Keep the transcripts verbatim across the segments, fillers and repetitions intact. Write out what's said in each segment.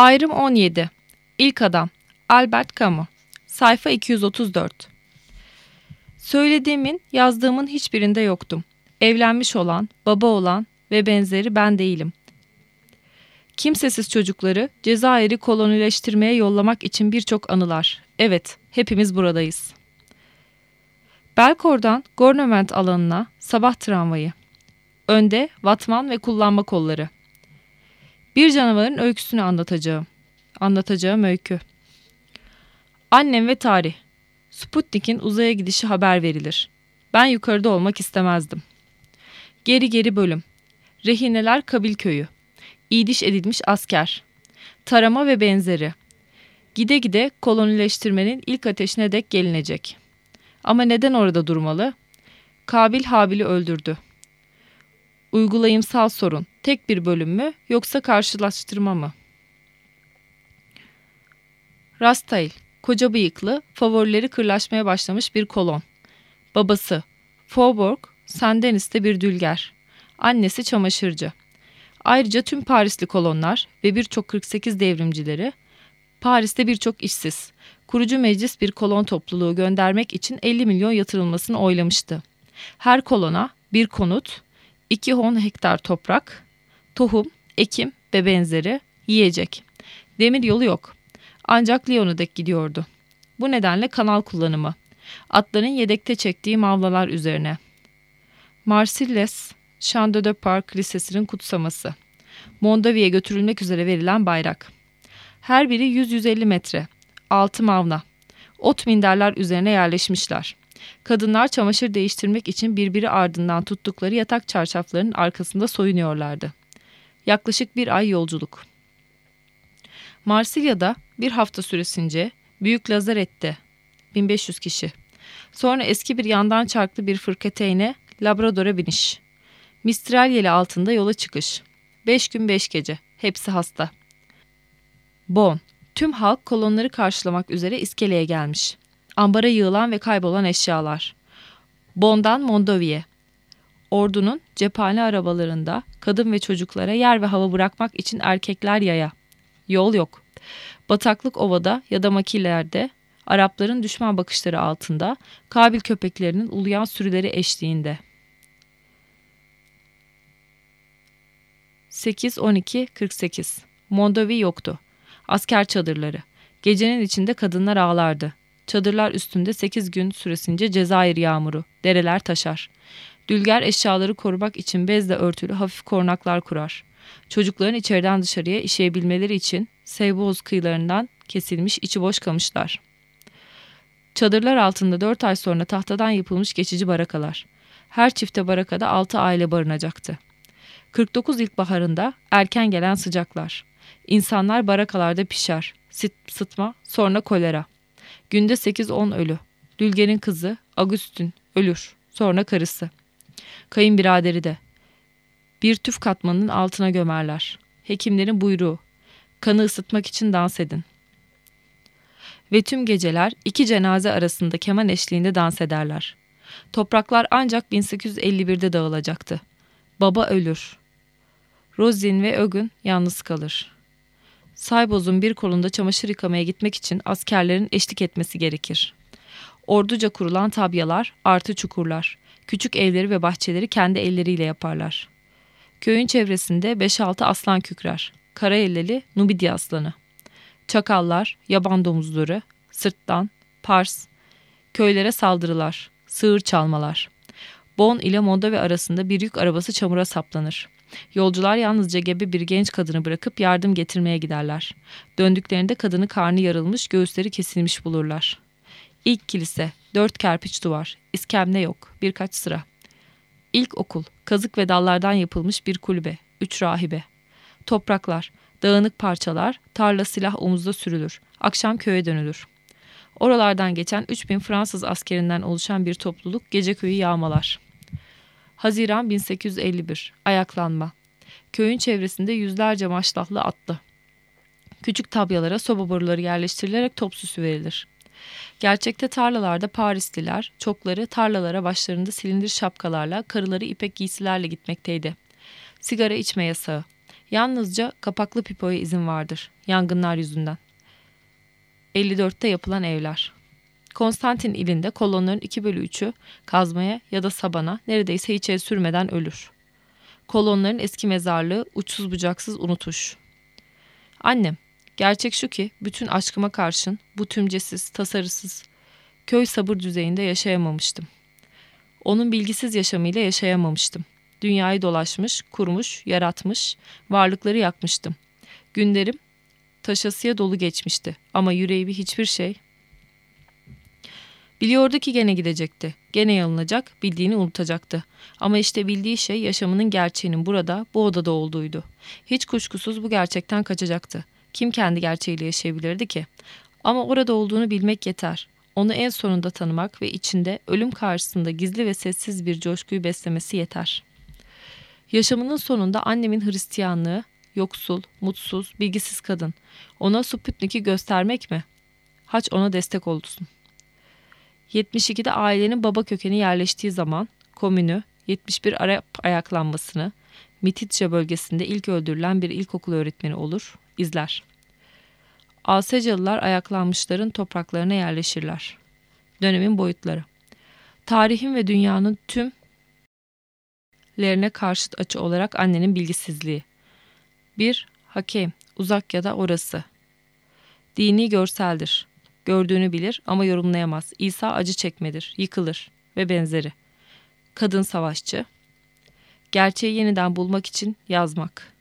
Ayrım on yedi. İlk Adam. Albert Camus. Sayfa iki yüz otuz dört. Söylediğimin, yazdığımın hiçbirinde yoktum. Evlenmiş olan, baba olan ve benzeri ben değilim. Kimsesiz çocukları Cezayir'i kolonileştirmeye yollamak için birçok anılar. Evet, hepimiz buradayız. Belkor'dan Gornement alanına sabah tramvayı. Önde vatman ve kullanma kolları. Bir canavarın öyküsünü anlatacağım. Anlatacağım öykü. Annem ve tarih. Sputnik'in uzaya gidişi haber verilir. Ben yukarıda olmak istemezdim. Geri geri bölüm. Rehineler Kabil köyü. İdiş edilmiş asker. Tarama ve benzeri. Gide gide kolonileştirmenin ilk ateşine dek gelinecek. Ama neden orada durmalı? Kabil Habil'i öldürdü. Uygulayımsal sorun. Tek bir bölüm mü yoksa karşılaştırma mı? Rastail. Koca bıyıklı, favorileri kırlaşmaya başlamış bir kolon. Babası. Faubourg, Saint-Denis'te bir dülger. Annesi çamaşırcı. Ayrıca tüm Parisli kolonlar ve birçok kırk sekiz devrimcileri, Paris'te birçok işsiz, kurucu meclis bir kolon topluluğu göndermek için elli milyon yatırılmasını oylamıştı. Her kolona bir konut, iki on hektar toprak, tohum, ekim ve benzeri, yiyecek. Demir yolu yok. Ancak Lyon'a dek gidiyordu. Bu nedenle kanal kullanımı. Atların yedekte çektiği mavlalar üzerine. Marcilles, Champ de Parc Lisesi'nin kutsaması. Mondovie'ye götürülmek üzere verilen bayrak. Her biri yüz yüz elli metre. Altı mavna. Ot minderler üzerine yerleşmişler. Kadınlar çamaşır değiştirmek için birbiri ardından tuttukları yatak çarşaflarının arkasında soyunuyorlardı. Yaklaşık bir ay yolculuk. Marsilya'da bir hafta süresince Büyük Lazaret'te bin beş yüz kişi. Sonra eski bir yandan çarklı bir fırkateyne Labrador'a biniş. Mistral yeli altında yola çıkış. Beş gün beş gece. Hepsi hasta. Bon. Tüm halk kolonları karşılamak üzere iskeleye gelmiş. Ambara yığılan ve kaybolan eşyalar. Bon'dan Mondovie. Ordunun cephane arabalarında kadın ve çocuklara yer ve hava bırakmak için erkekler yaya. Yol yok. Bataklık ovada ya da makilerde, Arapların düşman bakışları altında, Kabil köpeklerinin uluyan sürüleri eşliğinde. sekiz on iki kırk sekiz. Mondovie yoktu. Asker çadırları. Gecenin içinde kadınlar ağlardı. Çadırlar üstünde sekiz gün süresince Cezayir yağmuru. Dereler taşar. Dülger eşyaları korumak için bezle örtülü hafif korunaklar kurar. Çocukların içeriden dışarıya işeyebilmeleri için Seyboz kıyılarından kesilmiş içi boş kamışlar. Çadırlar altında dört ay sonra tahtadan yapılmış geçici barakalar. Her çifte barakada altı aile barınacaktı. kırk dokuz ilkbaharında erken gelen sıcaklar. İnsanlar barakalarda pişer. Sit, sıtma, sonra kolera. Günde sekiz on ölü. Dülger'in kızı Agustin ölür. Sonra karısı. Kayınbiraderi de. Bir tüf katmanının altına gömerler. Hekimlerin buyruğu. Kanı ısıtmak için dans edin. Ve tüm geceler iki cenaze arasında keman eşliğinde dans ederler. Topraklar ancak bin sekiz yüz elli birde dağılacaktı. Baba ölür. Rosin ve Ögün yalnız kalır. Sayboz'un bir kolunda çamaşır yıkamaya gitmek için askerlerin eşlik etmesi gerekir. Orduca kurulan tabyalar, artı çukurlar. Küçük evleri ve bahçeleri kendi elleriyle yaparlar. Köyün çevresinde beş altı aslan kükrer. Karayelleli Nubidya aslanı. Çakallar, yaban domuzları, sırtlan, pars, köylere saldırılar, sığır çalmalar. Bon ile Mondovie arasında bir yük arabası çamura saplanır. Yolcular yalnızca gebe bir genç kadını bırakıp yardım getirmeye giderler. Döndüklerinde kadını karnı yarılmış, göğüsleri kesilmiş bulurlar. İlk kilise, dört kerpiç duvar, iskemle yok, birkaç sıra. İlk okul, kazık ve dallardan yapılmış bir kulübe, üç rahibe. Topraklar, dağınık parçalar, tarla silah omuzda sürülür. Akşam köye dönülür. Oralardan geçen üç bin Fransız askerinden oluşan bir topluluk gece köyü yağmalar. Haziran bin sekiz yüz elli bir. Ayaklanma. Köyün çevresinde yüzlerce maşrahlı atlı. Küçük tabyalara soba boruları yerleştirilerek top süsü verilir. Gerçekte tarlalarda Parisliler, çokları tarlalara başlarında silindir şapkalarla, karıları ipek giysilerle gitmekteydi. Sigara içme yasağı. Yalnızca kapaklı pipoya izin vardır, yangınlar yüzünden. elli dörtte yapılan evler. Konstantin ilinde kolonların iki bölü üçü kazmaya ya da sabana neredeyse hiç el sürmeden ölür. Kolonların eski mezarlığı uçsuz bucaksız unutuş. Annem, gerçek şu ki bütün aşkıma karşın bu tümcesiz, tasarısız, köy sabır düzeyinde yaşayamamıştım. Onun bilgisiz yaşamıyla yaşayamamıştım. Dünyayı dolaşmış, kurmuş, yaratmış, varlıkları yakmıştım. Günlerim taşasıya dolu geçmişti ama yüreğimi hiçbir şey... Biliyordu ki gene gidecekti, gene yalınacak, bildiğini unutacaktı. Ama işte bildiği şey yaşamının gerçeğinin burada, bu odada olduğuydu. Hiç kuşkusuz bu gerçekten kaçacaktı. Kim kendi gerçeğiyle yaşayabilirdi ki? Ama orada olduğunu bilmek yeter. Onu en sonunda tanımak ve içinde ölüm karşısında gizli ve sessiz bir coşkuyu beslemesi yeter. Yaşamının sonunda annemin Hristiyanlığı, yoksul, mutsuz, bilgisiz kadın. Ona Sputnik'i göstermek mi? Haç ona destek olsun. yetmiş ikide ailenin baba kökeni yerleştiği zaman komünü, yetmiş bir Arap ayaklanmasını, Mititçe bölgesinde ilk öldürülen bir ilkokul öğretmeni olur, izler. Alsecalılar ayaklanmışların topraklarına yerleşirler. Dönemin boyutları. Tarihin ve dünyanın tüm lerine karşıt açı olarak annenin bilgisizliği. bir. Hakem, uzak ya da orası. Dini görseldir. Gördüğünü bilir ama yorumlayamaz. İsa acı çekmedir, yıkılır ve benzeri. Kadın savaşçı. Gerçeği yeniden bulmak için yazmak.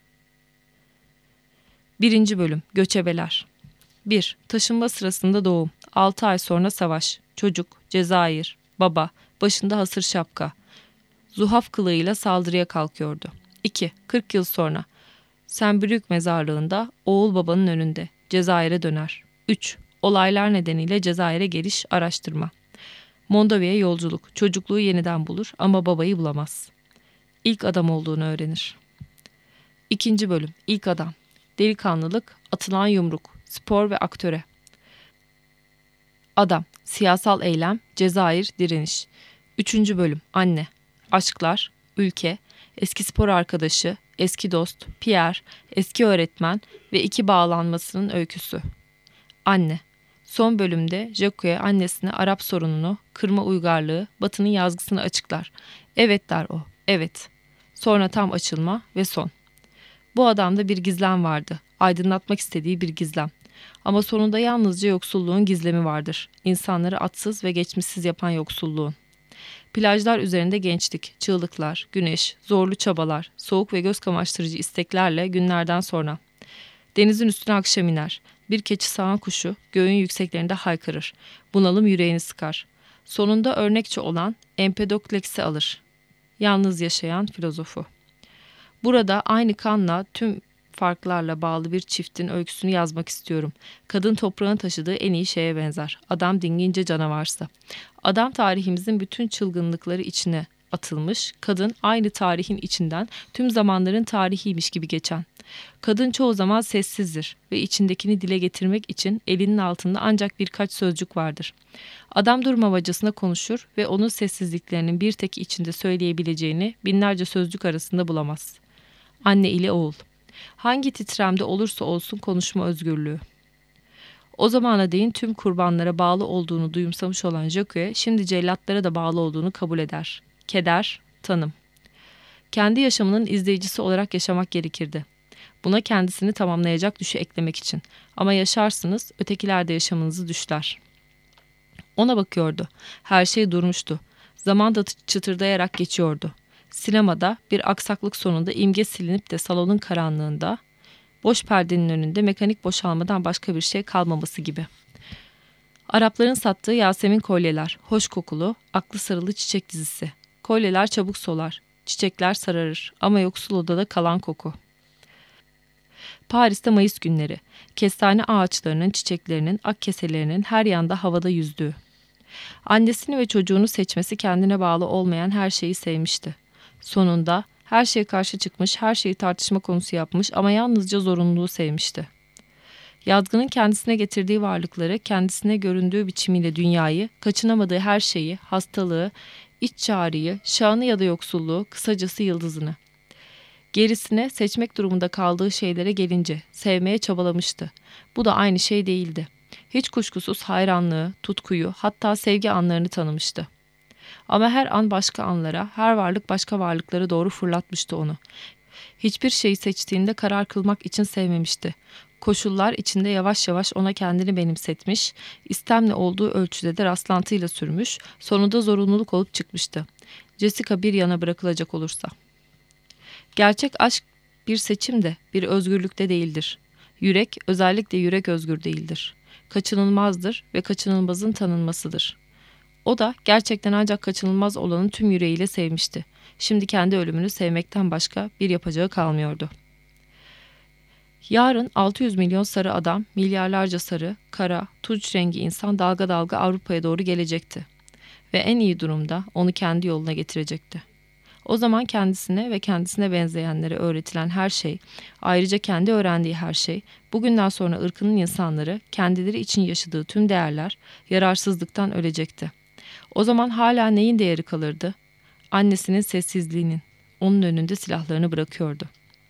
Birinci bölüm. Göçebeler. bir. Taşınma sırasında doğum. altı ay sonra savaş. Çocuk, Cezayir, baba, başında hasır şapka. Zuhaf kılığıyla saldırıya kalkıyordu. iki. kırk yıl sonra. Sembrük mezarlığında oğul babanın önünde. Cezayir'e döner. üç. Olaylar nedeniyle Cezayir'e geliş, araştırma. Mondovi'ye yolculuk. Çocukluğu yeniden bulur ama babayı bulamaz. İlk adam olduğunu öğrenir. İkinci bölüm. İlk adam. Delikanlılık, atılan yumruk, spor ve aktöre. Adam. Siyasal eylem, Cezayir, direniş. Üçüncü bölüm. Anne. Aşklar, ülke, eski spor arkadaşı, eski dost, Pierre, eski öğretmen ve iki bağlanmasının öyküsü. Anne. Son bölümde Jacques annesine Arap sorununu, kırma uygarlığı, Batı'nın yazgısını açıklar. Evet der o, evet. Sonra tam açılma ve son. Bu adamda bir gizlem vardı. Aydınlatmak istediği bir gizlem. Ama sonunda yalnızca yoksulluğun gizlemi vardır. İnsanları atsız ve geçmişsiz yapan yoksulluğun. Plajlar üzerinde gençlik, çığlıklar, güneş, zorlu çabalar, soğuk ve göz kamaştırıcı isteklerle günlerden sonra. Denizin üstüne akşam iner. Bir keçi sağan kuşu göğün yükseklerinde haykırır. Bunalım yüreğini sıkar. Sonunda örnekçe olan Empedokles'i alır. Yalnız yaşayan filozofu. Burada aynı kanla tüm farklarla bağlı bir çiftin öyküsünü yazmak istiyorum. Kadın toprağın taşıdığı en iyi şeye benzer. Adam dingince canavarsa. Adam tarihimizin bütün çılgınlıkları içine atılmış. Kadın aynı tarihin içinden tüm zamanların tarihiymiş gibi geçen. Kadın çoğu zaman sessizdir ve içindekini dile getirmek için elinin altında ancak birkaç sözcük vardır. Adam durmamacasına konuşur ve onun sessizliklerinin bir tek içinde söyleyebileceğini binlerce sözcük arasında bulamaz. Anne ile oğul. Hangi titremde olursa olsun konuşma özgürlüğü. O zamana değin tüm kurbanlara bağlı olduğunu duyumsamış olan Jacques, şimdi cellatlara da bağlı olduğunu kabul eder. Keder, tanım. Kendi yaşamının izleyicisi olarak yaşamak gerekirdi. Buna kendisini tamamlayacak düşü eklemek için. Ama yaşarsınız, ötekiler de yaşamınızı düşler. Ona bakıyordu. Her şey durmuştu. Zaman da çıtırdayarak geçiyordu. Sinemada bir aksaklık sonunda imge silinip de salonun karanlığında, boş perdenin önünde mekanik boşalmadan başka bir şey kalmaması gibi. Arapların sattığı Yasemin kolyeler, hoş kokulu, aklı sarılı çiçek dizisi. Kolyeler çabuk solar, çiçekler sararır ama yoksul odada kalan koku. Paris'te Mayıs günleri, kestane ağaçlarının çiçeklerinin, ak keselerinin her yanda havada yüzdüğü. Annesini ve çocuğunu seçmesi kendine bağlı olmayan her şeyi sevmişti. Sonunda her şeye karşı çıkmış, her şeyi tartışma konusu yapmış ama yalnızca zorunluluğu sevmişti. Yazgının kendisine getirdiği varlıkları, kendisine göründüğü biçimiyle dünyayı, kaçınamadığı her şeyi, hastalığı, iç çağrıyı, şanı ya da yoksulluğu, kısacası yıldızını. Gerisine seçmek durumunda kaldığı şeylere gelince sevmeye çabalamıştı. Bu da aynı şey değildi. Hiç kuşkusuz hayranlığı, tutkuyu, hatta sevgi anlarını tanımıştı. Ama her an başka anlara, her varlık başka varlıklara doğru fırlatmıştı onu. Hiçbir şeyi seçtiğinde karar kılmak için sevmemişti. Koşullar içinde yavaş yavaş ona kendini benimsetmiş, istemli olduğu ölçüde de rastlantıyla sürmüş, sonunda zorunluluk olup çıkmıştı. Jessica bir yana bırakılacak olursa. Gerçek aşk bir seçim de, bir özgürlük de değildir. Yürek, özellikle yürek özgür değildir. Kaçınılmazdır ve kaçınılmazın tanınmasıdır. O da gerçekten ancak kaçınılmaz olanı tüm yüreğiyle sevmişti. Şimdi kendi ölümünü sevmekten başka bir yapacağı kalmıyordu. Yarın altı yüz milyon sarı adam, milyarlarca sarı, kara, tunç rengi insan dalga dalga Avrupa'ya doğru gelecekti. Ve en iyi durumda onu kendi yoluna getirecekti. O zaman kendisine ve kendisine benzeyenlere öğretilen her şey, ayrıca kendi öğrendiği her şey, bugünden sonra ırkının insanları, kendileri için yaşadığı tüm değerler, yararsızlıktan ölecekti. O zaman hala neyin değeri kalırdı? Annesinin sessizliğinin. Onun önünde silahlarını bırakıyordu.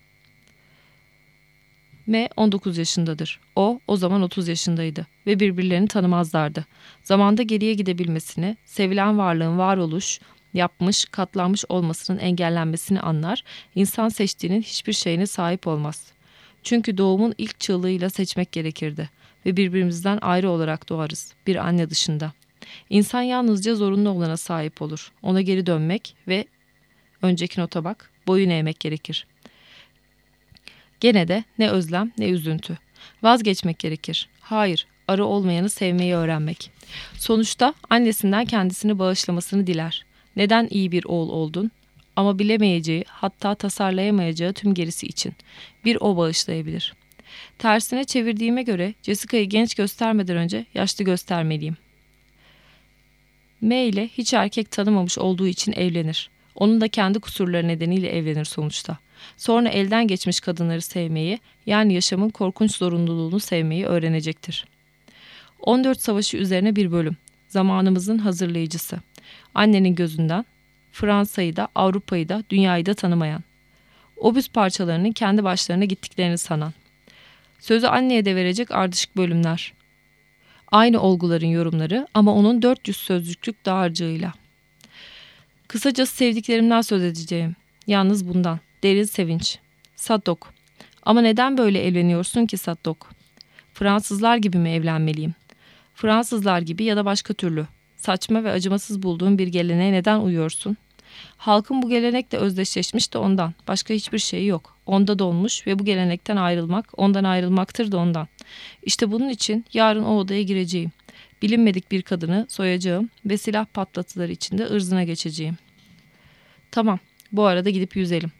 M on dokuz yaşındadır. O, o zaman otuz yaşındaydı ve birbirlerini tanımazlardı. Zamanda geriye gidebilmesini, sevilen varlığın varoluş, yapmış, katlanmış olmasının engellenmesini anlar, insan seçtiğinin hiçbir şeyine sahip olmaz. Çünkü doğumun ilk çığlığıyla seçmek gerekirdi ve birbirimizden ayrı olarak doğarız, bir anne dışında. İnsan yalnızca zorunlu olana sahip olur. Ona geri dönmek ve, önceki nota bak, boyun eğmek gerekir. Gene de ne özlem ne üzüntü. Vazgeçmek gerekir. Hayır, arı olmayanı sevmeyi öğrenmek. Sonuçta annesinden kendisini bağışlamasını diler. Neden iyi bir oğul oldun? Ama bilemeyeceği, hatta tasarlayamayacağı tüm gerisi için. Bir o bağışlayabilir. Tersine çevirdiğime göre Jessica'yı genç göstermeden önce yaşlı göstermeliyim. M ile hiç erkek tanımamış olduğu için evlenir. Onun da kendi kusurları nedeniyle evlenir sonuçta. Sonra elden geçmiş kadınları sevmeyi, yani yaşamın korkunç zorunluluğunu sevmeyi öğrenecektir. on dört Savaşı üzerine bir bölüm. Zamanımızın hazırlayıcısı. Annenin gözünden, Fransa'yı da, Avrupa'yı da, dünyayı da tanımayan. Obüs parçalarının kendi başlarına gittiklerini sanan. Sözü anneye de verecek ardışık bölümler. Aynı olguların yorumları ama onun dört yüz sözcüklük dağarcığıyla. Kısacası sevdiklerimden söz edeceğim. Yalnız bundan. Derin sevinç. Sadok. Ama neden böyle evleniyorsun ki Sadok? Fransızlar gibi mi evlenmeliyim? Fransızlar gibi ya da başka türlü. Saçma ve acımasız bulduğun bir geleneğe neden uyuyorsun? Halkın bu gelenekle özdeşleşmiş de ondan. Başka hiçbir şey yok. Onda donmuş ve bu gelenekten ayrılmak, ondan ayrılmaktır da ondan. İşte bunun için yarın o odaya gireceğim. Bilinmedik bir kadını soyacağım ve silah patlatıları içinde ırzına geçeceğim. Tamam, bu arada gidip yüzelim.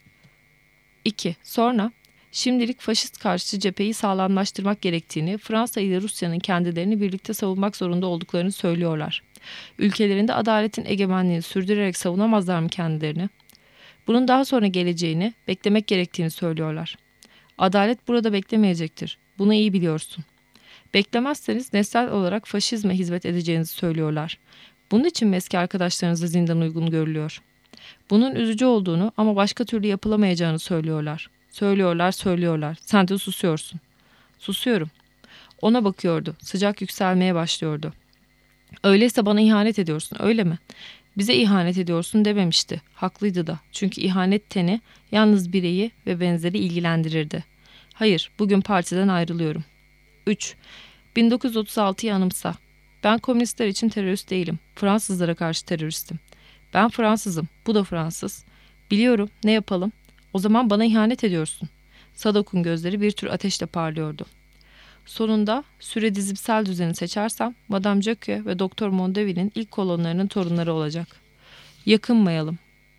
iki. Sonra, şimdilik faşist karşıtı cepheyi sağlamlaştırmak gerektiğini, Fransa ile Rusya'nın kendilerini birlikte savunmak zorunda olduklarını söylüyorlar. Ülkelerinde adaletin egemenliğini sürdürerek savunamazlar mı kendilerini? Bunun daha sonra geleceğini, beklemek gerektiğini söylüyorlar. Adalet burada beklemeyecektir. Bunu iyi biliyorsun. Beklemezseniz nesnel olarak faşizme hizmet edeceğinizi söylüyorlar. Bunun için mi eski arkadaşlarınıza zindan uygun görülüyor? Bunun üzücü olduğunu ama başka türlü yapılamayacağını söylüyorlar. Söylüyorlar, söylüyorlar. Sen de susuyorsun. Susuyorum. Ona bakıyordu. Sıcak yükselmeye başlıyordu. Öyleyse bana ihanet ediyorsun, öyle mi? Bize ihanet ediyorsun dememişti. Haklıydı da. Çünkü ihanet teni yalnız bireyi ve benzeri ilgilendirirdi. Hayır, bugün partiden ayrılıyorum. üç. bin dokuz yüz otuz altıyı anımsa. Ben komünistler için terörist değilim. Fransızlara karşı teröristim. Ben Fransızım. Bu da Fransız. Biliyorum. Ne yapalım? O zaman bana ihanet ediyorsun. Sadok'un gözleri bir tür ateşle parlıyordu. Sonunda süre dizimsel düzeni seçersem Madame Jacques ve Doktor Mondeville'in ilk kolonlarının torunları olacak. Yakınmayalım,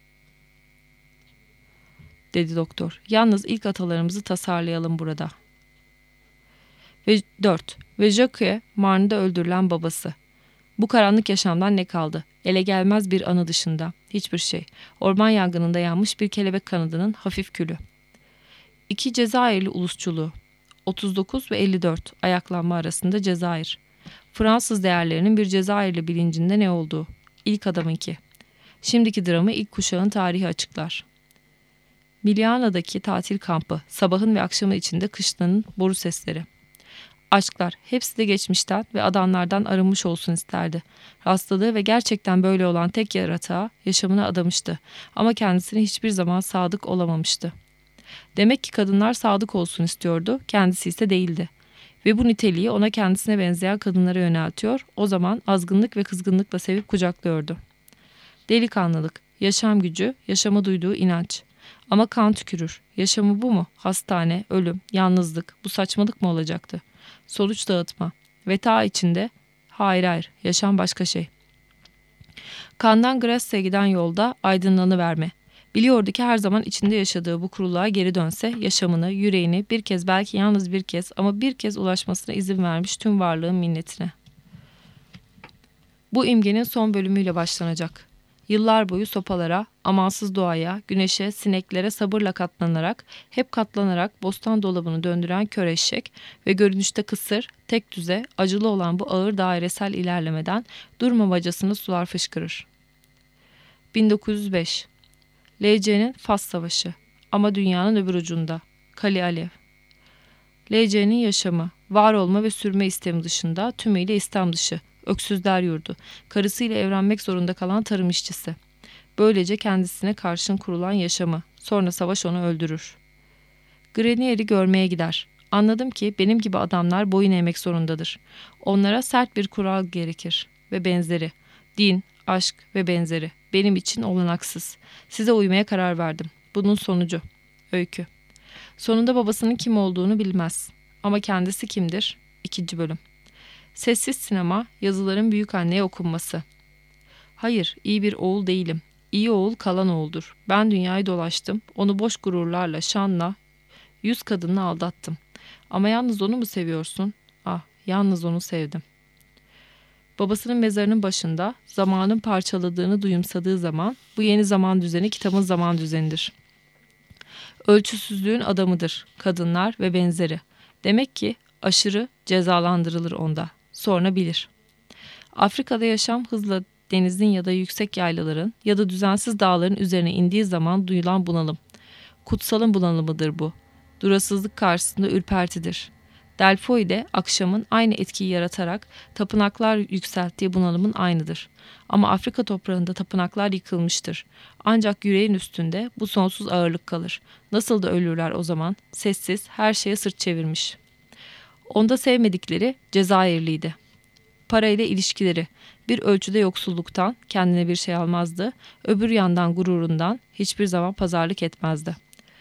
dedi doktor. Yalnız ilk atalarımızı tasarlayalım burada. Ve dört. Ve Jacques, Marne'da öldürülen babası. Bu karanlık yaşamdan ne kaldı? Ele gelmez bir anı dışında. Hiçbir şey. Orman yangınında yanmış bir kelebek kanadının hafif külü. İki Cezayirli ulusçuluğu. otuz dokuz ve elli dört ayaklanma arasında Cezayir. Fransız değerlerinin bir Cezayirli bilincinde ne olduğu. İlk adamınki. Şimdiki dramı ilk kuşağın tarihi açıklar. Milano'daki tatil kampı, sabahın ve akşamın içinde kışlanın boru sesleri. Aşklar, hepsi de geçmişten ve adamlardan arınmış olsun isterdi. Rastladığı ve gerçekten böyle olan tek yaratığa yaşamını adamıştı. Ama kendisine hiçbir zaman sadık olamamıştı. Demek ki kadınlar sadık olsun istiyordu, kendisi ise değildi. Ve bu niteliği ona kendisine benzeyen kadınlara yöneltiyor, o zaman azgınlık ve kızgınlıkla sevip kucaklıyordu. Delikanlılık, yaşam gücü, yaşama duyduğu inanç. Ama kan tükürür. Yaşamı bu mu? Hastane, ölüm, yalnızlık, bu saçmalık mı olacaktı? Sonuç dağıtma. Ve ta içinde, hayır hayır, yaşam başka şey. Kandan Grace'e giden yolda aydınlanıverme. Biliyordu ki her zaman içinde yaşadığı bu kuruluğa geri dönse, yaşamını, yüreğini bir kez, belki yalnız bir kez ama bir kez ulaşmasına izin vermiş tüm varlığın minnetine. Bu imgenin son bölümüyle başlanacak. Yıllar boyu sopalara, amansız doğaya, güneşe, sineklere sabırla katlanarak, hep katlanarak bostan dolabını döndüren kör eşek ve görünüşte kısır, tek düze, acılı olan bu ağır dairesel ilerlemeden durmamacasına sular fışkırır. bin dokuz yüz beş L C'nin Fas Savaşı ama dünyanın öbür ucunda. Kali Alev. L C'nin yaşamı, var olma ve sürme istemi dışında tümüyle İslam dışı. Öksüzler yurdu, karısıyla evlenmek zorunda kalan tarım işçisi. Böylece kendisine karşın kurulan yaşamı, sonra savaş onu öldürür. Grenier'i görmeye gider. Anladım ki benim gibi adamlar boyun eğmek zorundadır. Onlara sert bir kural gerekir ve benzeri. Din, aşk ve benzeri. Benim için olanaksız. Size uymaya karar verdim. Bunun sonucu. Öykü. Sonunda babasının kim olduğunu bilmez. Ama kendisi kimdir? İkinci bölüm. Sessiz sinema, yazıların büyükanneye okunması. Hayır, iyi bir oğul değilim. İyi oğul kalan oğuldur. Ben dünyayı dolaştım, onu boş gururlarla, şanla, yüz kadınla aldattım. Ama yalnız onu mu seviyorsun? Ah, yalnız onu sevdim. Babasının mezarının başında, zamanın parçaladığını duyumsadığı zaman, bu yeni zaman düzeni kitabın zaman düzenidir. Ölçüsüzlüğün adamıdır, kadınlar ve benzeri. Demek ki aşırı cezalandırılır onda. Sonra bilir. Afrika'da yaşam hızla denizin ya da yüksek yaylaların ya da düzensiz dağların üzerine indiği zaman duyulan bunalım. Kutsalın bunalımıdır bu. Durasızlık karşısında ürpertidir. Delfoi'de akşamın aynı etkiyi yaratarak tapınaklar yükselttiği bunalımın aynıdır. Ama Afrika toprağında tapınaklar yıkılmıştır. Ancak yüreğin üstünde bu sonsuz ağırlık kalır. Nasıl da ölürler o zaman? Sessiz, her şeye sırt çevirmiş. Onda sevmedikleri Cezayirliydi. Parayla ilişkileri, bir ölçüde yoksulluktan kendine bir şey almazdı, öbür yandan gururundan hiçbir zaman pazarlık etmezdi.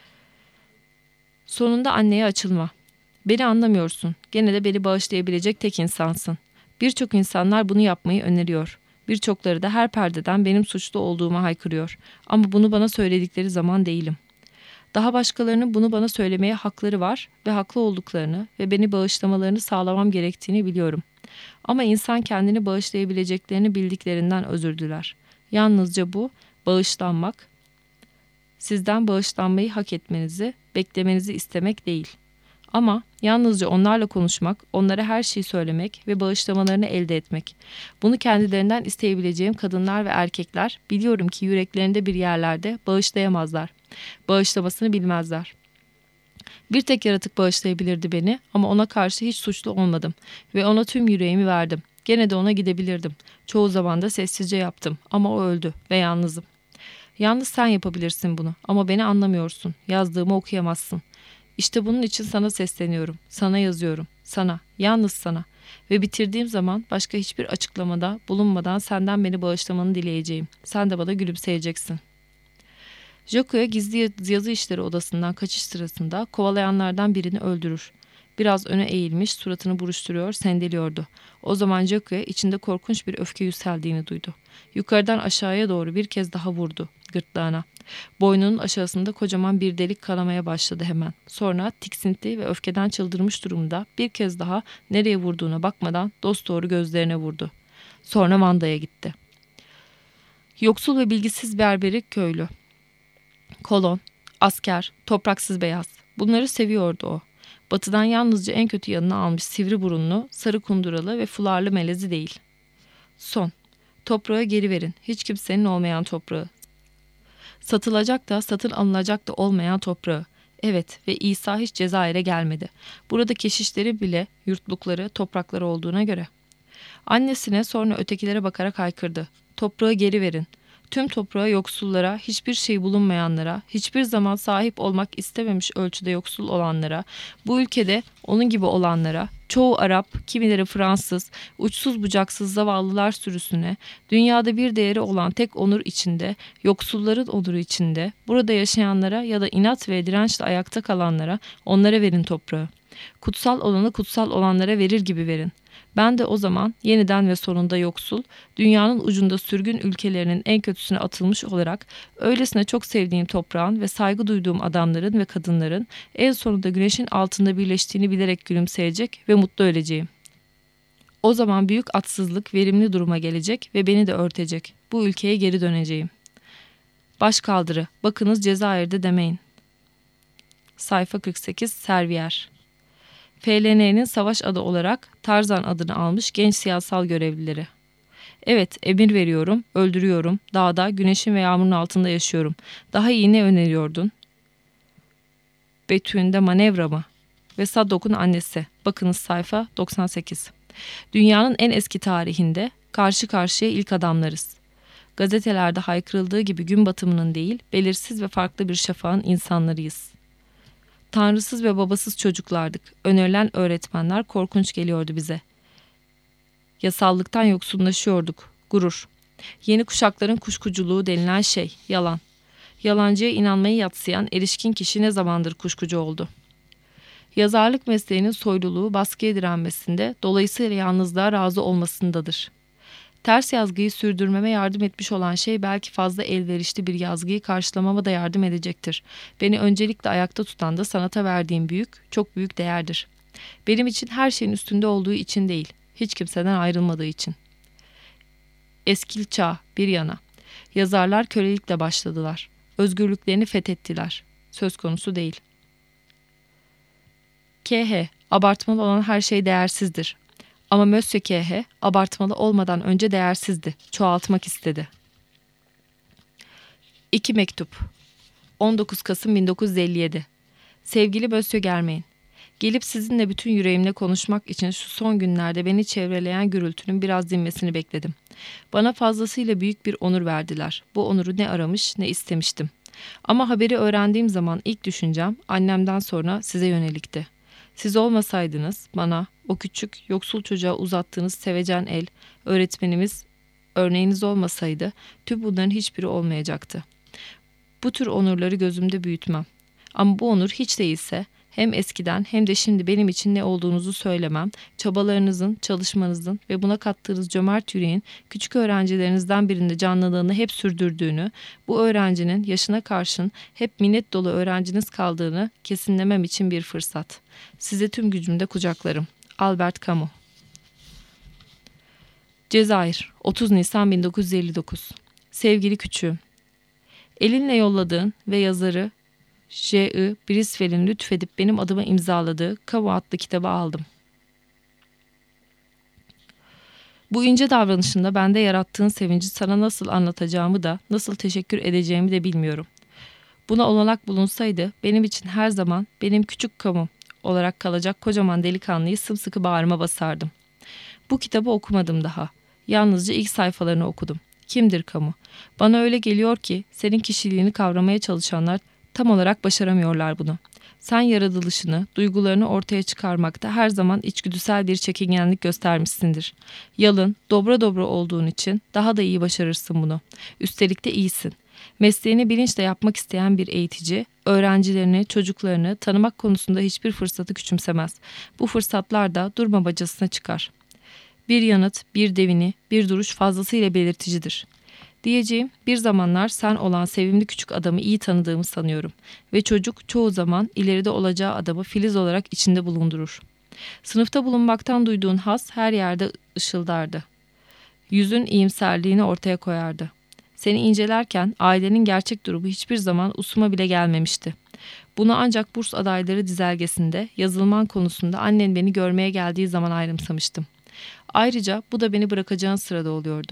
Sonunda anneye açılma. Beni anlamıyorsun, gene de beni bağışlayabilecek tek insansın. Birçok insanlar bunu yapmayı öneriyor. Birçokları da her perdeden benim suçlu olduğumu haykırıyor. Ama bunu bana söyledikleri zaman değilim. Daha başkalarının bunu bana söylemeye hakları var ve haklı olduklarını ve beni bağışlamalarını sağlamam gerektiğini biliyorum. Ama insan kendini bağışlayabileceklerini bildiklerinden özür diler. Yalnızca bu, bağışlanmak, sizden bağışlanmayı hak etmenizi, beklemenizi istemek değil. Ama yalnızca onlarla konuşmak, onlara her şeyi söylemek ve bağışlamalarını elde etmek. Bunu kendilerinden isteyebileceğim kadınlar ve erkekler biliyorum ki yüreklerinde bir yerlerde bağışlayamazlar. Bağışlamasını bilmezler. Bir tek yaratık bağışlayabilirdi beni ama ona karşı hiç suçlu olmadım ve ona tüm yüreğimi verdim. Gene de ona gidebilirdim. Çoğu zaman da sessizce yaptım ama o öldü ve yalnızım. Yalnız sen yapabilirsin bunu ama beni anlamıyorsun. Yazdığımı okuyamazsın. İşte bunun için sana sesleniyorum. Sana yazıyorum. Sana, yalnız sana. Ve bitirdiğim zaman başka hiçbir açıklamada bulunmadan senden beni bağışlamanı dileyeceğim. Sen de bana gülümseyeceksin. Joko'ya gizli yazı işleri odasından kaçış sırasında kovalayanlardan birini öldürür. Biraz öne eğilmiş, suratını buruşturuyor, sendeliyordu. O zaman Joko'ya içinde korkunç bir öfke yükseldiğini duydu. Yukarıdan aşağıya doğru bir kez daha vurdu, gırtlağına. Boynunun aşağısında kocaman bir delik kanamaya başladı hemen. Sonra tiksinti ve öfkeden çıldırmış durumda bir kez daha nereye vurduğuna bakmadan dosdoğru gözlerine vurdu. Sonra Vanda'ya gitti. Yoksul ve bilgisiz berberi köylü. Kolon, asker, topraksız beyaz. Bunları seviyordu o. Batıdan yalnızca en kötü yanına almış sivri burunlu, sarı kunduralı ve fularlı melezi değil. Son. Toprağı geri verin. Hiç kimsenin olmayan toprağı. Satılacak da satın alınacak da olmayan toprağı. Evet ve İsa hiç Cezayir'e gelmedi. Burada keşişleri bile yurtlukları, toprakları olduğuna göre. Annesine sonra ötekilere bakarak haykırdı. Toprağı geri verin. Tüm toprağı yoksullara, hiçbir şey bulunmayanlara, hiçbir zaman sahip olmak istememiş ölçüde yoksul olanlara, bu ülkede onun gibi olanlara, çoğu Arap, kimileri Fransız, uçsuz bucaksız zavallılar sürüsüne, dünyada bir değeri olan tek onur içinde, yoksulların onuru içinde, burada yaşayanlara ya da inat ve dirençle ayakta kalanlara, onlara verin toprağı. Kutsal olanı kutsal olanlara verir gibi verin. Ben de o zaman yeniden ve sonunda yoksul, dünyanın ucunda sürgün ülkelerinin en kötüsüne atılmış olarak öylesine çok sevdiğim toprağın ve saygı duyduğum adamların ve kadınların en sonunda güneşin altında birleştiğini bilerek gülümseyecek ve mutlu öleceğim. O zaman büyük atsızlık verimli duruma gelecek ve beni de örtecek. Bu ülkeye geri döneceğim. Başkaldırı, bakınız Cezayir'de demeyin. Sayfa kırk sekiz, Servier. F L N'nin savaş adı olarak Tarzan adını almış genç siyasal görevlileri. Evet, emir veriyorum, öldürüyorum, dağda, güneşin ve yağmurun altında yaşıyorum. Daha iyi ne öneriyordun? Betü'nde manevra mı? Ve Sadok'un annesi. Bakınız sayfa doksan sekiz. Dünyanın en eski tarihinde karşı karşıya ilk adamlarız. Gazetelerde haykırıldığı gibi gün batımının değil, belirsiz ve farklı bir şafağın insanlarıyız. Tanrısız ve babasız çocuklardık. Önerilen öğretmenler korkunç geliyordu bize. Yasallıktan yoksunlaşıyorduk. Gurur. Yeni kuşakların kuşkuculuğu denilen şey, yalan. Yalancıya inanmayı yatsıyan erişkin kişi ne zamandır kuşkucu oldu? Yazarlık mesleğinin soyluluğu baskıya direnmesinde, dolayısıyla yalnızlığa razı olmasındadır. Ters yazgıyı sürdürmeme yardım etmiş olan şey belki fazla elverişli bir yazgıyı karşılamama da yardım edecektir. Beni öncelikle ayakta tutan da sanata verdiğim büyük, çok büyük değerdir. Benim için her şeyin üstünde olduğu için değil, hiç kimseden ayrılmadığı için. Eskil çağ bir yana. Yazarlar kölelikle başladılar. Özgürlüklerini fethettiler. Söz konusu değil. K H. Abartmalı olan her şey değersizdir. Ama Monsieur K H abartmalı olmadan önce değersizdi. Çoğaltmak istedi. İki mektup. on dokuz Kasım bin dokuz yüz elli yedi. Sevgili Monsieur Germain, gelip sizinle bütün yüreğimle konuşmak için şu son günlerde beni çevreleyen gürültünün biraz dinmesini bekledim. Bana fazlasıyla büyük bir onur verdiler. Bu onuru ne aramış ne istemiştim. Ama haberi öğrendiğim zaman ilk düşüncem annemden sonra size yönelikti. Siz olmasaydınız bana o küçük yoksul çocuğa uzattığınız sevecen el, öğretmenimiz, örneğiniz olmasaydı tüm bunların hiçbiri olmayacaktı. Bu tür onurları gözümde büyütmem. Ama bu onur hiç değilse hem eskiden hem de şimdi benim için ne olduğunuzu söylemem, çabalarınızın, çalışmanızın ve buna kattığınız cömert yüreğin küçük öğrencilerinizden birinde canlılığını hep sürdürdüğünü, bu öğrencinin yaşına karşın hep minnet dolu öğrenciniz kaldığını kesinlemem için bir fırsat. Sizi tüm gücümde kucaklarım. Albert Camus. Cezayir, otuz Nisan bin dokuz yüz elli dokuz. Sevgili küçüğüm, elinle yolladığın ve yazarı J I Brisfel'in lütfedip benim adıma imzaladığı Camus adlı kitabı aldım. Bu ince davranışında bende yarattığın sevinci sana nasıl anlatacağımı da, nasıl teşekkür edeceğimi de bilmiyorum. Buna olanak bulunsaydı benim için her zaman benim küçük Camus olarak kalacak kocaman delikanlıyı sımsıkı bağrıma basardım. Bu kitabı okumadım daha. Yalnızca ilk sayfalarını okudum. Kimdir Camus? Bana öyle geliyor ki senin kişiliğini kavramaya çalışanlar tam olarak başaramıyorlar bunu. Sen yaratılışını, duygularını ortaya çıkarmakta her zaman içgüdüsel bir çekingenlik göstermişsindir. Yalın, dobra dobra olduğun için daha da iyi başarırsın bunu. Üstelik de iyisin. Mesleğini bilinçle yapmak isteyen bir eğitici, öğrencilerini, çocuklarını tanımak konusunda hiçbir fırsatı küçümsemez. Bu fırsatlar da durmamacasına çıkar. Bir yanıt, bir devini, bir duruş fazlasıyla belirticidir. Diyeceğim, bir zamanlar sen olan sevimli küçük adamı iyi tanıdığımı sanıyorum ve çocuk çoğu zaman ileride olacağı adamı filiz olarak içinde bulundurur. Sınıfta bulunmaktan duyduğun haz her yerde ışıldardı. Yüzün iyimserliğini ortaya koyardı. Seni incelerken ailenin gerçek durumu hiçbir zaman usuma bile gelmemişti. Bunu ancak burs adayları dizelgesinde yazılman konusunda annen beni görmeye geldiği zaman ayrımsamıştım. Ayrıca bu da beni bırakacağın sırada oluyordu.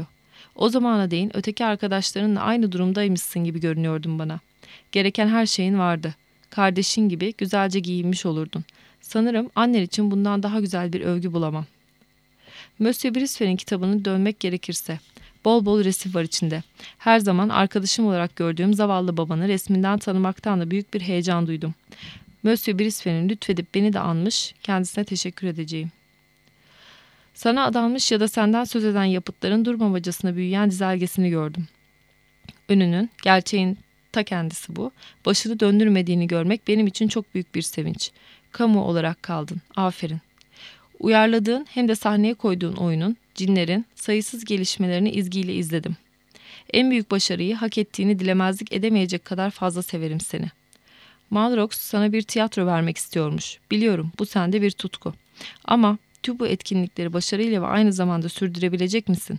O zamana değin öteki arkadaşlarınla aynı durumdaymışsın gibi görünüyordun bana. Gereken her şeyin vardı. Kardeşin gibi güzelce giyinmiş olurdun. Sanırım annen için bundan daha güzel bir övgü bulamam. Monsieur Brisfer'in kitabını dönmek gerekirse, bol bol resim var içinde. Her zaman arkadaşım olarak gördüğüm zavallı babanı resminden tanımaktan da büyük bir heyecan duydum. Monsieur Brisfer'in lütfedip beni de anmış, kendisine teşekkür edeceğim. Sana adanmış ya da senden söz eden yapıtların durmamacasına büyüyen dizelgesini gördüm. Önünün, gerçeğin ta kendisi bu, başını döndürmediğini görmek benim için çok büyük bir sevinç. Kamu olarak kaldın, aferin. Uyarladığın hem de sahneye koyduğun oyunun, cinlerin sayısız gelişmelerini izgiyle izledim. En büyük başarıyı hak ettiğini dilemezlik edemeyecek kadar fazla severim seni. Malrox sana bir tiyatro vermek istiyormuş. Biliyorum bu sende bir tutku. Ama tüm bu etkinlikleri başarıyla ve aynı zamanda sürdürebilecek misin?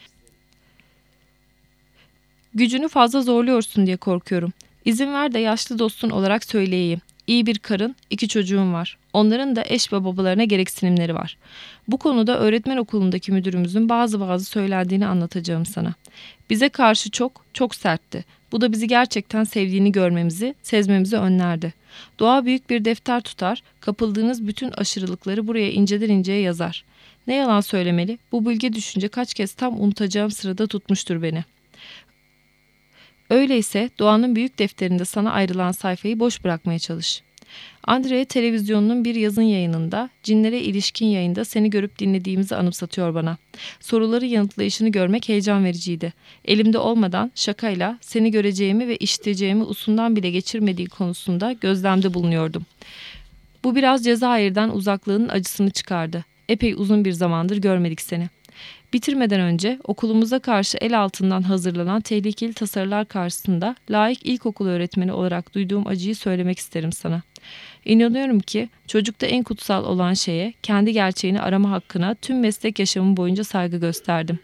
Gücünü fazla zorluyorsun diye korkuyorum. İzin ver de yaşlı dostun olarak söyleyeyim. İyi bir karın, iki çocuğun var. Onların da eş ve babalarına gereksinimleri var. Bu konuda öğretmen okulundaki müdürümüzün bazı bazı söylendiğini anlatacağım sana. Bize karşı çok, çok sertti. Bu da bizi gerçekten sevdiğini görmemizi, sezmemizi önlerdi. Doğa büyük bir defter tutar, kapıldığınız bütün aşırılıkları buraya inceden inceye yazar. Ne yalan söylemeli, bu bilge düşünce kaç kez tam unutacağım sırada tutmuştur beni. Öyleyse doğanın büyük defterinde sana ayrılan sayfayı boş bırakmaya çalış. Andrea televizyonunun bir yazın yayınında, cinlere ilişkin yayında seni görüp dinlediğimizi anımsatıyor bana. Soruları yanıtlayışını görmek heyecan vericiydi. Elimde olmadan şakayla seni göreceğimi ve işiteceğimi usundan bile geçirmediği konusunda gözlemde bulunuyordum. Bu biraz Cezayir'den uzaklığının acısını çıkardı. Epey uzun bir zamandır görmedik seni. Bitirmeden önce okulumuza karşı el altından hazırlanan tehlikeli tasarılar karşısında layık ilkokul öğretmeni olarak duyduğum acıyı söylemek isterim sana. İnanıyorum ki çocukta en kutsal olan şeye, kendi gerçeğini arama hakkına tüm meslek yaşamım boyunca saygı gösterdim.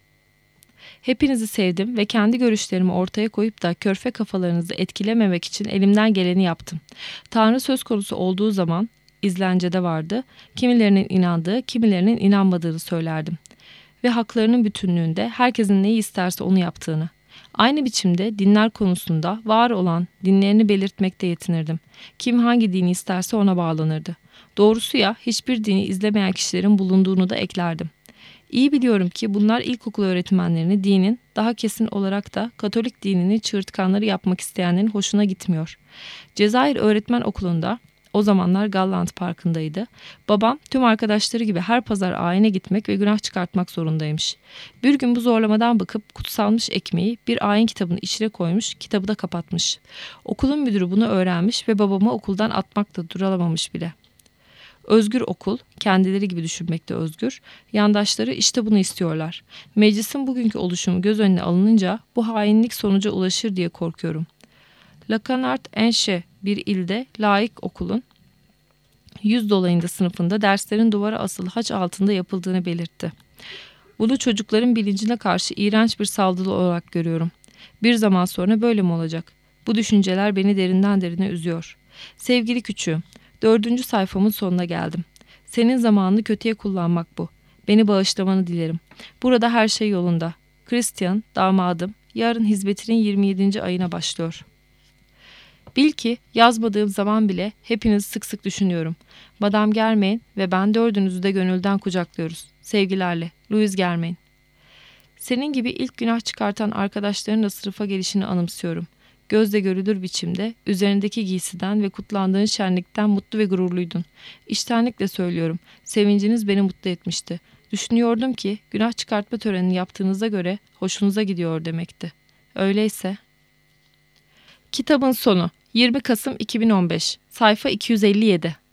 Hepinizi sevdim ve kendi görüşlerimi ortaya koyup da körfe kafalarınızı etkilememek için elimden geleni yaptım. Tanrı söz konusu olduğu zaman izlencede vardı, kimilerinin inandığı, kimilerinin inanmadığını söylerdim. Ve haklarının bütünlüğünde herkesin neyi isterse onu yaptığını. Aynı biçimde dinler konusunda var olan dinlerini belirtmekte yetinirdim. Kim hangi dini isterse ona bağlanırdı. Doğrusu ya hiçbir dini izlemeyen kişilerin bulunduğunu da eklerdim. İyi biliyorum ki bunlar ilkokul öğretmenlerini dinin daha kesin olarak da Katolik dinini çığırtkanları yapmak isteyenlerin hoşuna gitmiyor. Cezayir Öğretmen Okulu'nda o zamanlar Gallant Parkı'ndaydı. Babam tüm arkadaşları gibi her pazar ayine gitmek ve günah çıkartmak zorundaymış. Bir gün bu zorlamadan bakıp kutsalmış ekmeği bir ayin kitabının içine koymuş, kitabı da kapatmış. Okulun müdürü bunu öğrenmiş ve babamı okuldan atmakla duralamamış bile. Özgür okul, kendileri gibi düşünmekte özgür, yandaşları işte bunu istiyorlar. Meclisin bugünkü oluşumu göz önüne alınınca bu hainlik sonuca ulaşır diye korkuyorum. La Canard-Enche bir ilde laik okulun yüz dolayında sınıfında derslerin duvara asılı haç altında yapıldığını belirtti. Bunu çocukların bilincine karşı iğrenç bir saldırı olarak görüyorum. Bir zaman sonra böyle mi olacak? Bu düşünceler beni derinden derine üzüyor. Sevgili küçüğüm, dördüncü sayfamın sonuna geldim. Senin zamanını kötüye kullanmak bu. Beni bağışlamanı dilerim. Burada her şey yolunda. Christian, damadım, yarın hizmetinin yirmi yedinci ayına başlıyor. Bil ki yazmadığım zaman bile hepinizi sık sık düşünüyorum. Madame Germain ve ben dördünüzü de gönülden kucaklıyoruz. Sevgilerle, Louise Germain. Senin gibi ilk günah çıkartan arkadaşlarınla sınıfa gelişini anımsıyorum. Gözle görülür biçimde üzerindeki giysiden ve kutlandığın şenlikten mutlu ve gururluydun. İçtenlikle söylüyorum, sevinciniz beni mutlu etmişti. Düşünüyordum ki günah çıkartma törenini yaptığınıza göre hoşunuza gidiyor demekti. Öyleyse... Kitabın sonu yirmi Kasım iki bin on beş sayfa iki yüz elli yedi